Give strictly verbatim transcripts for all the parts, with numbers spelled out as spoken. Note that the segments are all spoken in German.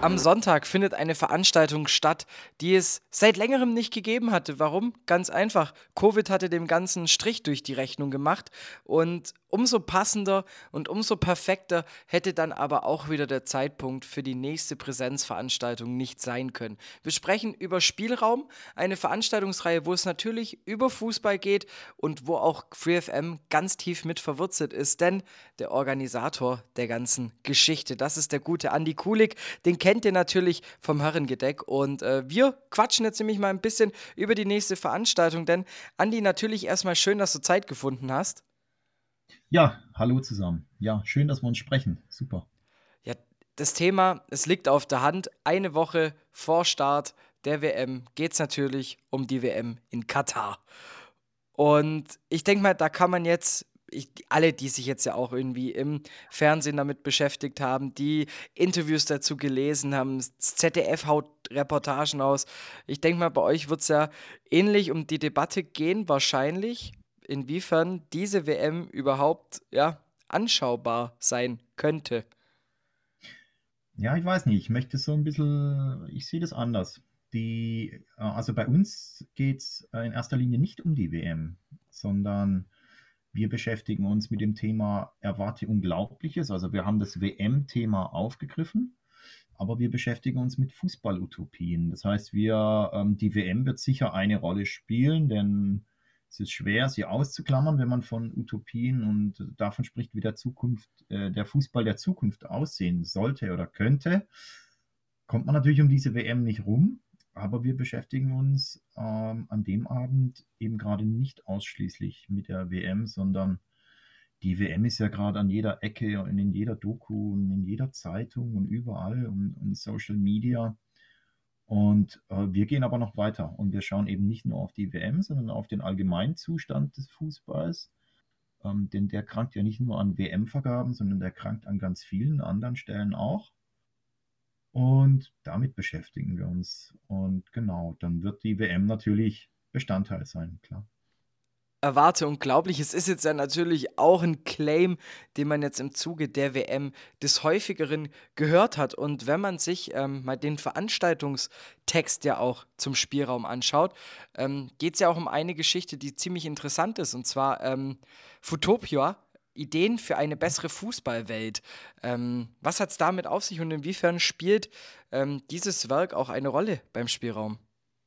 Am Sonntag findet eine Veranstaltung statt, die es seit Längerem nicht gegeben hatte. Warum? Ganz einfach. Covid hatte dem Ganzen 'n Strich durch die Rechnung gemacht und umso passender und umso perfekter hätte dann aber auch wieder der Zeitpunkt für die nächste Präsenzveranstaltung nicht sein können. Wir sprechen über Spielraum, eine Veranstaltungsreihe, wo es natürlich über Fußball geht und wo auch Free F M ganz tief mit verwurzelt ist, denn der Organisator der ganzen Geschichte, das ist der gute Andi Kulik. Den kennt ihr natürlich vom Herrengedeck und, äh, wir quatschen jetzt nämlich mal ein bisschen über die nächste Veranstaltung, denn Andi, natürlich erst mal schön, dass du Zeit gefunden hast. Ja, hallo zusammen. Ja, schön, dass wir uns sprechen. Super. Ja, das Thema, es liegt auf der Hand. Eine Woche vor Start der W M geht's natürlich um die W M in Katar. Und ich denke mal, da kann man jetzt ich alle, die sich jetzt ja auch irgendwie im Fernsehen damit beschäftigt haben, die Interviews dazu gelesen haben, das Z D F haut Reportagen aus. Ich denke mal, bei euch wird's ja ähnlich um die Debatte gehen wahrscheinlich, inwiefern diese W M überhaupt, ja, anschaubar sein könnte. Ja, ich weiß nicht, ich möchte so ein bisschen ich sehe das anders. Die äh, also bei uns geht's, äh, in erster Linie nicht um die W M, sondern wir beschäftigen uns mit dem Thema „Erwarte Unglaubliches“. Also, wir haben das W M-Thema aufgegriffen, aber wir beschäftigen uns mit Fußball-Utopien. Das heißt, wir ähm, die W M wird sicher eine Rolle spielen, denn es ist schwer, sie auszuklammern, wenn man von Utopien und davon spricht, wie der Zukunft äh, der Fußball der Zukunft aussehen sollte oder könnte. Kommt man natürlich um diese W M nicht rum, aber wir beschäftigen uns, ähm, an dem Abend eben gerade nicht ausschließlich mit der W M, sondern die W M ist ja gerade an jeder Ecke und in jeder Doku und in jeder Zeitung und überall und und Social Media. Und, äh, wir gehen aber noch weiter und wir schauen eben nicht nur auf die W M, sondern auf den Allgemeinzustand des Fußballs, ähm, denn der krankt ja nicht nur an W M-Vergaben, sondern der krankt an ganz vielen anderen Stellen auch. Und damit beschäftigen wir uns. Und genau, dann wird die W M natürlich Bestandteil sein, klar. Erwarte unglaublich. Es ist jetzt ja natürlich auch 'n Claim, den man jetzt im Zuge der W M des Häufigeren gehört hat. Und wenn man sich, ähm, mal den Veranstaltungstext ja auch zum Spielraum anschaut, ähm, geht's ja auch um eine Geschichte, die ziemlich interessant ist, und zwar, ähm, Futopia, Ideen für eine bessere Fußballwelt. Ähm, was hat's damit auf sich und inwiefern spielt, ähm, dieses Werk auch eine Rolle beim Spielraum?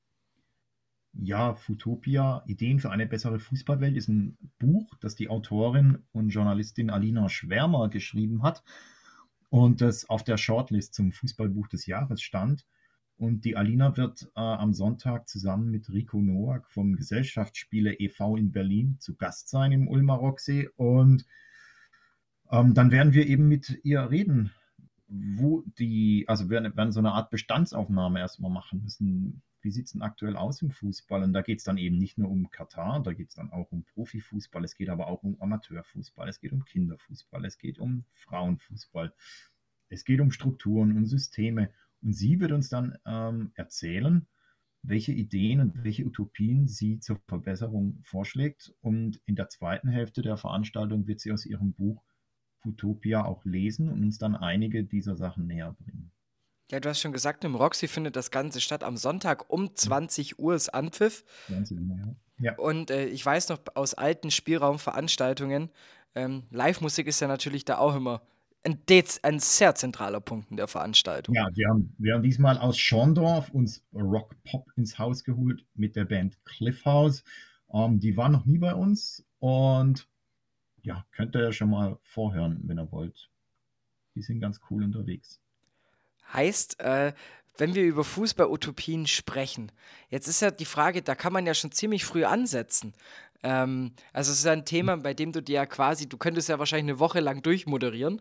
Ja, Futopia, Ideen für eine bessere Fußballwelt ist ein Buch, das die Autorin und Journalistin Alina Schwärmer geschrieben hat und das auf der Shortlist zum Fußballbuch des Jahres stand. Und die Alina wird, äh, am Sonntag zusammen mit Rico Noack vom Gesellschaftsspiele e V in Berlin zu Gast sein im Ulmer Rocksee und, ähm, dann werden wir eben mit ihr reden, wo die also werden werden so eine Art Bestandsaufnahme erst mal machen müssen. Wie sieht's denn aktuell aus im Fußball? Und da geht's dann eben nicht nur um Katar, da geht's dann auch um Profifußball, es geht aber auch um Amateurfußball, es geht um Kinderfußball, es geht um Frauenfußball, es geht um Strukturen und Systeme. Und sie wird uns dann, ähm, erzählen, welche Ideen und welche Utopien sie zur Verbesserung vorschlägt. Und in der zweiten Hälfte der Veranstaltung wird sie aus ihrem Buch Futopia auch lesen und uns dann einige dieser Sachen näherbringen. Ja, du hast schon gesagt, im Roxy findet das Ganze statt. Am Sonntag um Mhm. zwanzig Uhr ist Anpfiff. Wahnsinn, ja. Ja, Und, äh, ich weiß noch aus alten Spielraumveranstaltungen, ähm, Livemusik ist ja natürlich da auch immer ein dez ein sehr zentraler Punkt in der Veranstaltung. ja, wir haben wir haben diesmal aus Schorndorf uns Rock Pop ins Haus geholt mit der Band Cliff House. Ähm, die waren noch nie bei uns und ja, könnt ihr ja schon mal vorhören, wenn ihr wollt. Die sind ganz cool unterwegs. Heißt, äh, wenn wir über Fußball-Utopien sprechen, jetzt ist ja die Frage, da kann man ja schon ziemlich früh ansetzen. Ähm, also, es ist ja 'n Thema, bei dem du dir ja quasi du könntest ja wahrscheinlich 'ne Woche lang durchmoderieren.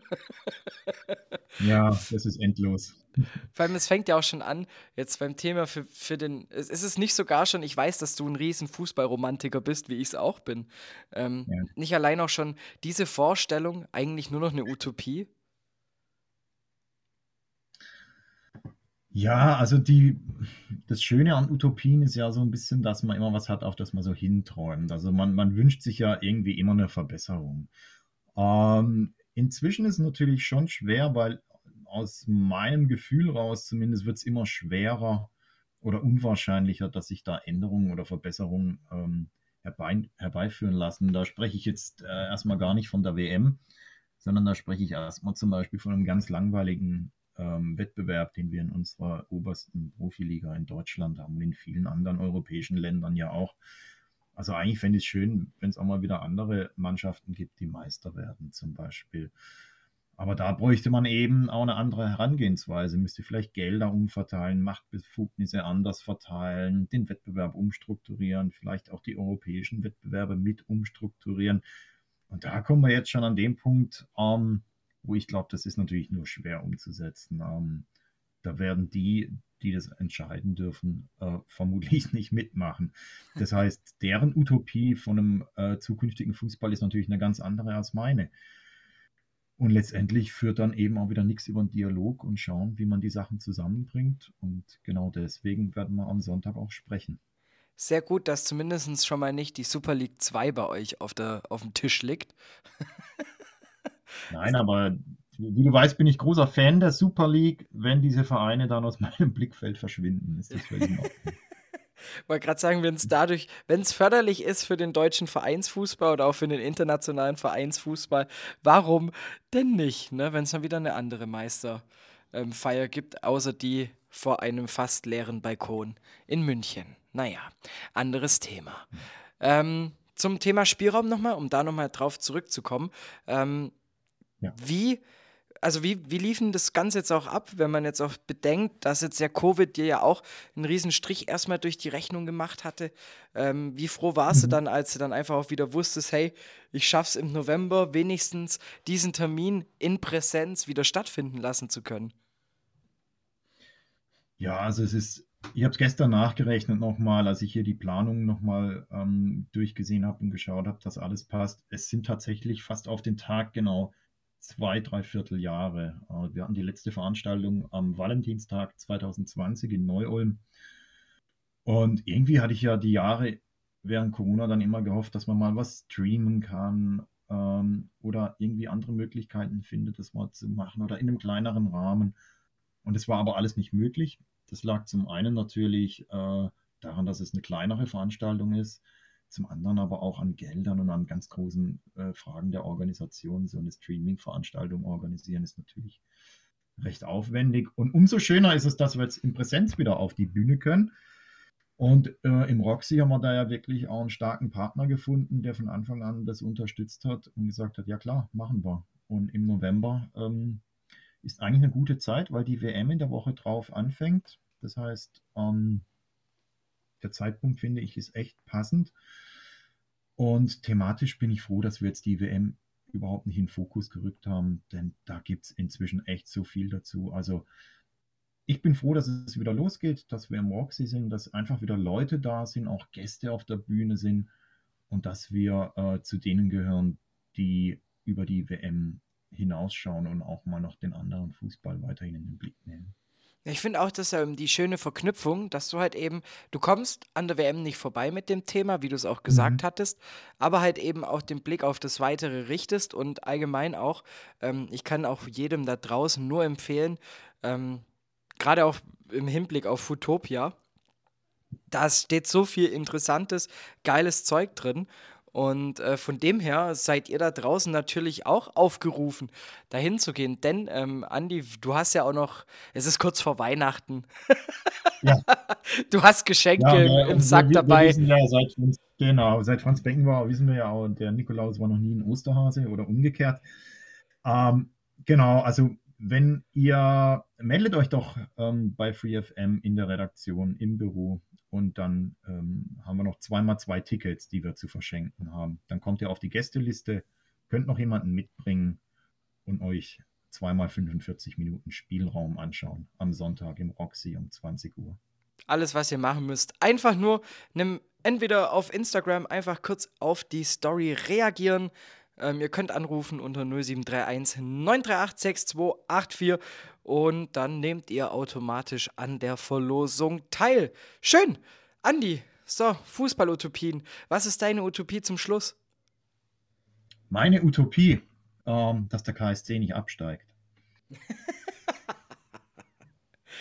Ja, F das ist endlos. Vor allem, es fängt ja auch schon an, jetzt beim Thema für für den ist ist es nicht sogar schon ich weiß, dass du 'n riesen Fußballromantiker bist, wie ich's auch bin. Ähm, Ja. nicht allein auch schon diese Vorstellung eigentlich nur noch 'ne Utopie? Ja, also die das Schöne an Utopien ist ja so 'n bisschen, dass man immer was hat, auf das man so hinträumt. Also, man man wünscht sich ja irgendwie immer 'ne Verbesserung. Ähm, inzwischen ist es natürlich schon schwer, weil aus meinem Gefühl raus zumindest wird es immer schwerer oder unwahrscheinlicher, dass sich da Änderungen oder Verbesserungen ähm, herbei, herbeiführen lassen. Da spreche ich jetzt äh, erstmal gar nicht von der W M, sondern da spreche ich erstmal zum Beispiel von einem ganz langweiligen ähm, Wettbewerb, den wir in unserer obersten Profiliga in Deutschland haben und in vielen anderen europäischen Ländern ja auch. Also eigentlich fände ich es schön, wenn es auch mal wieder andere Mannschaften gibt, die Meister werden zum Beispiel. Aber da bräuchte man eben auch eine andere Herangehensweise, müsste vielleicht Gelder umverteilen, Machtbefugnisse anders verteilen, den Wettbewerb umstrukturieren, vielleicht auch die europäischen Wettbewerbe mit umstrukturieren. Und da kommen wir jetzt schon an den Punkt, ähm, wo ich glaube, das ist natürlich nur schwer umzusetzen. Ähm, da werden die, die das entscheiden dürfen, äh, vermutlich nicht mitmachen. Das heißt, deren Utopie von einem äh, zukünftigen Fußball ist natürlich eine ganz andere als meine. Und letztendlich führt dann eben auch wieder nichts über einen Dialog und schauen, wie man die Sachen zusammenbringt. Und genau deswegen werden wir am Sonntag auch sprechen. Sehr gut, dass zumindest schon mal nicht die Super League zwei bei euch auf, der, auf dem Tisch liegt. Nein, aber wie du weißt, bin ich großer Fan der Super League. Wenn diese Vereine dann aus meinem Blickfeld verschwinden, ist das völlig in Ordnung. Ich wollte gerade sagen, wenn es dadurch, wenn es förderlich ist für den deutschen Vereinsfußball oder auch für den internationalen Vereinsfußball, warum denn nicht, ne? Wenn es dann wieder eine andere Meisterfeier gibt, außer die vor einem fast leeren Balkon in München. Naja, anderes Thema. Ähm, zum Thema Spielraum nochmal, um da nochmal drauf zurückzukommen. Ähm, Ja. wie also wie, wie lief denn das Ganze jetzt auch ab, wenn man jetzt auch bedenkt, dass jetzt der Covid dir ja auch einen riesen Strich erstmal durch die Rechnung gemacht hatte? Ähm, wie froh warst du Mhm. dann, als du dann einfach auch wieder wusstest, hey, ich schaff's im November wenigstens diesen Termin in Präsenz wieder stattfinden lassen zu können? Ja, also es ist, ich habe es gestern nachgerechnet nochmal, als ich hier die Planung nochmal ähm, durchgesehen habe und geschaut habe, dass alles passt. Es sind tatsächlich fast auf den Tag genau zwei, dreiviertel Jahre. Äh, wir hatten die letzte Veranstaltung am Valentinstag zwanzig zwanzig in Neu-Ulm. Und irgendwie hatte ich ja die Jahre während Corona dann immer gehofft, dass man mal was streamen kann ähm, oder irgendwie andere Möglichkeiten findet, das mal zu machen oder in einem kleineren Rahmen. Und es war aber alles nicht möglich. Das lag zum einen natürlich äh, daran, dass es eine kleinere Veranstaltung ist, zum anderen aber auch an Geldern und an ganz großen äh, Fragen der Organisation. So eine Streaming-Veranstaltung organisieren ist natürlich recht aufwendig. Und umso schöner ist es, dass wir jetzt in Präsenz wieder auf die Bühne können. Und äh, im Roxy haben wir da ja wirklich auch einen starken Partner gefunden, der von Anfang an das unterstützt hat und gesagt hat, ja klar, machen wir. Und im November ähm, ist eigentlich eine gute Zeit, weil die W M in der Woche drauf anfängt. Das heißt, ähm, der Zeitpunkt, finde ich, ist echt passend. Und thematisch bin ich froh, dass wir jetzt die W M überhaupt nicht in den Fokus gerückt haben, denn da gibt es inzwischen echt so viel dazu. Also ich bin froh, dass es wieder losgeht, dass wir im Roxy sind, dass einfach wieder Leute da sind, auch Gäste auf der Bühne sind und dass wir äh, zu denen gehören, die über die W M hinausschauen und auch mal noch den anderen Fußball weiterhin in den Blick nehmen. Ja, ich finde auch, dass ähm, die schöne Verknüpfung, dass du halt eben, du kommst an der W M nicht vorbei mit dem Thema, wie du es auch gesagt Mhm. hattest, aber halt eben auch den Blick auf das Weitere richtest und allgemein auch, ähm, ich kann auch jedem da draußen nur empfehlen, ähm, gerade auch im Hinblick auf Futopia, da steht so viel interessantes, geiles Zeug drin. Und äh, von dem her seid ihr da draußen natürlich auch aufgerufen, dahin zu gehen. Denn, ähm, Andi, du hast ja auch noch, es ist kurz vor Weihnachten, Ja, du hast ja, Geschenke und, im, wir, im und wir, Sack wir dabei. wissen ja, seit Franz, genau, seit Franz Beckenbauer wissen wir ja auch, der Nikolaus war noch nie ein Osterhase oder umgekehrt. Ähm, genau, also wenn ihr, meldet euch doch ähm, bei FreeFM in der Redaktion, im Büro und dann ähm, haben wir noch zweimal zwei Tickets, die wir zu verschenken haben. Dann kommt ihr auf die Gästeliste, könnt noch jemanden mitbringen und euch zweimal fünfundvierzig Minuten Spielraum anschauen am Sonntag im Roxy um zwanzig Uhr. Alles, was ihr machen müsst, einfach nur nimm entweder auf Instagram einfach kurz auf die Story reagieren. Ähm, ihr könnt anrufen unter null sieben drei eins neun drei acht sechs zwei acht vier und dann nehmt ihr automatisch an der Verlosung teil. Schön. Andi, so, Fußballutopien. Was ist deine Utopie zum Schluss? Meine Utopie, ähm, dass der K S C nicht absteigt.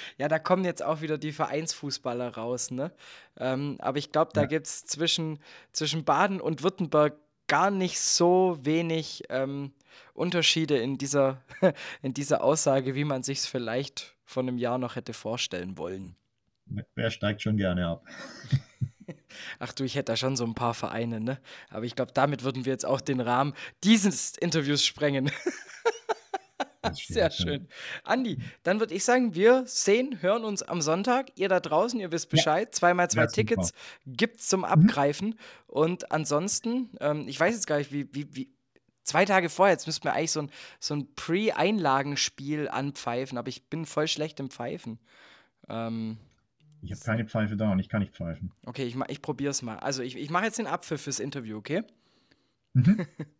Ja, da kommen jetzt auch wieder die Vereinsfußballer raus, ne? Ähm, aber ich glaube, da Ja, gibt's zwischen zwischen Baden und Württemberg gar nicht so wenig, ähm, Unterschiede in dieser in dieser Aussage, wie man sich's vielleicht vor 'nem Jahr noch hätte vorstellen wollen. wer steigt schon gerne ab? Ach du, ich hätte da schon so 'n paar Vereine, ne? Aber ich glaube, damit würden wir jetzt auch den Rahmen dieses Interviews sprengen. Das Sehr stimmt, ja. schön. Andi, dann würde ich sagen, wir sehen, hören uns am Sonntag. Ihr da draußen, ihr wisst Ja, Bescheid. zwei mal zwei wäre super. Tickets gibt's zum Mhm. Abgreifen. Und ansonsten, ähm, ich weiß jetzt gar nicht, wie wie wie zwei Tage vorher, jetzt müssten wir eigentlich so 'n so 'n Pre-Einlagenspiel anpfeifen, aber ich bin voll schlecht im Pfeifen. Ähm, Ich habe s keine Pfeife da und ich kann nicht pfeifen. okay, ich ma ich probiere es mal. Also, ich ich mache jetzt den Abpfiff fürs Interview, okay? Mhm.